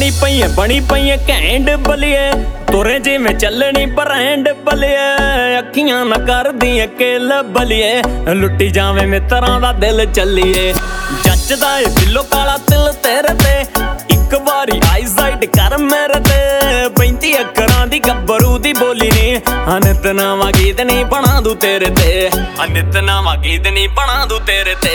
बनी पई घैंड बलिए तुरे जिवें चलनी ब्रांड बलिए अखियां न कर दी केल बलिए लुटी जावे मित्रां दा दिल चलिए जचदा ए दिलों काला तिल तेरे ते एक बारी आईसाइट कर मेरे ते 35 अखरां दी गब्बरू दी बोली नी अनित नवां गीत नहीं बना दूं तेरे ते अनित नवां गीत नहीं बना दूं तेरे ते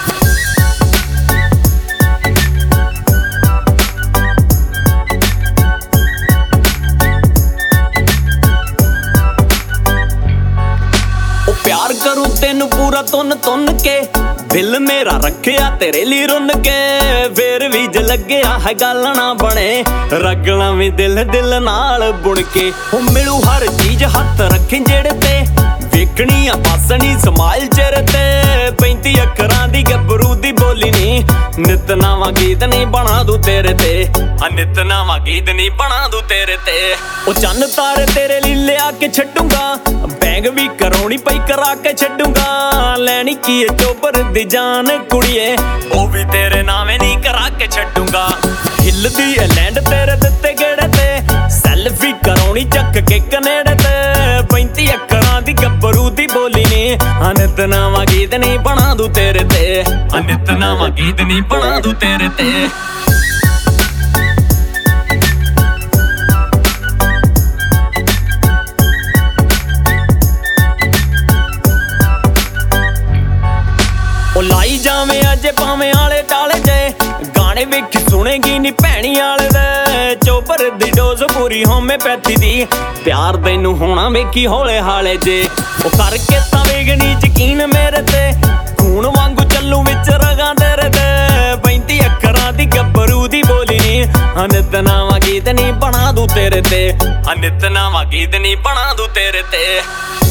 प्यार करूं तेनू पूरा तुन तुन के दिल मेरा रखिया तेरे लिए रुन के फिर भी ज लग्या है गल ना बने रगला भी दिल दिल नाल बुन के ओ मिलू हर चीज हथ रखी जेड़े ते वेखनी आ पासनी समाइल चेहरे ते 35 अखरां दी गब्बरू दी बोली नी नित नवां गीत नहीं बना दूं तेरे ते नित नवां गीत नहीं बना दूं तेरे ते ओ चन्न तारे तेरे लिए लिया के छड्डूंगा बैंग भी करौनी पई करा के छड्डूंगा लैनी की चोपर दी जान कुड़िए ओ भी तेरे नामे नहीं करा के छड्डूंगा हिलदी ए लैंड तेरे दित्ते गेड़े ते सैल्फी करौनी चक के कनेड़े ते 35 अखरां दी गब्बरू दी बोली नी अनित नवां गीत नहीं बना दूं तेरे ते अनित नवां गीत नहीं बना दूं तेरे ते लाई जावे अजे पावे आले टाले जे गाने वेखी सुनेगी नी भैणी आले दे चोपर दी डोज पूरी होम्योपैथी दी प्यार तैनू होना वेखी हौले हाले जे ओ करके तां वेगनी यकीन मेरे ते खून वांगू चलू विच रगां तेरे ते 35 अखरां दी गब्बरू दी बोली नी अनित नवां गीत नहीं बना दूं तेरे ते अनित नवां गीत नहीं बना दूं तेरे ते